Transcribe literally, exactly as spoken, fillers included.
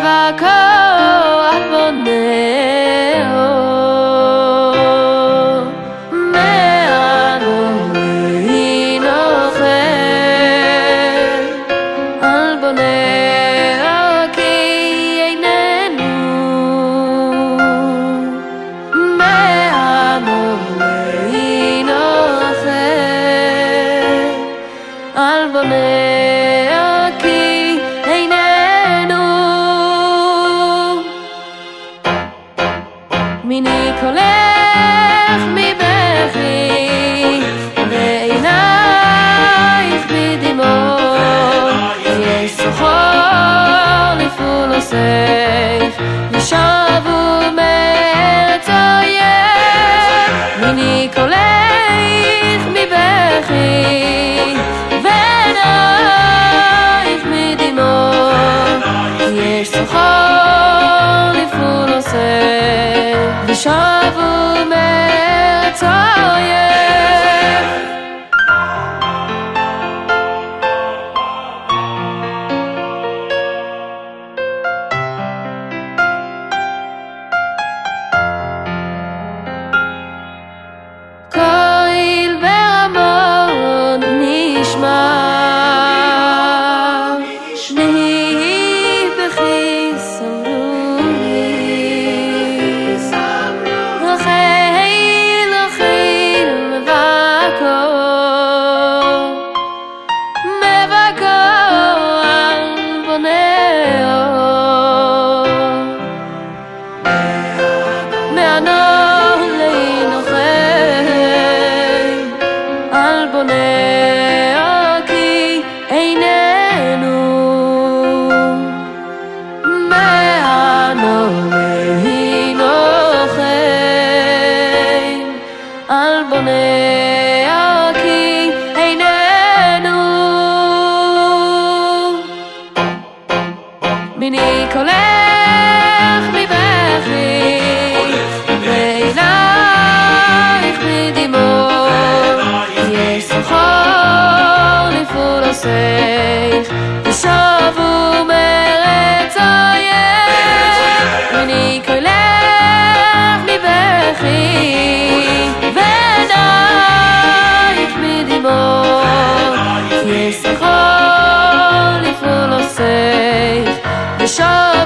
מיני קולך מבכי ועינייך בדמעות יש סוחר לפולוסך ושבו מארץ אויב מיני קולך מבכי ועינייך בדמעות יש סוחר לפולוסך ושבו מארץ האויב. קול ברמות נשמע נהי בכי מיני קולך מבכי ועינייך בדמעות יש סוחר לפולוסך ושבו מארץ אויב מיני קולך מבכי ועינייך בדמעות יש סוחר לפולוסך ושבו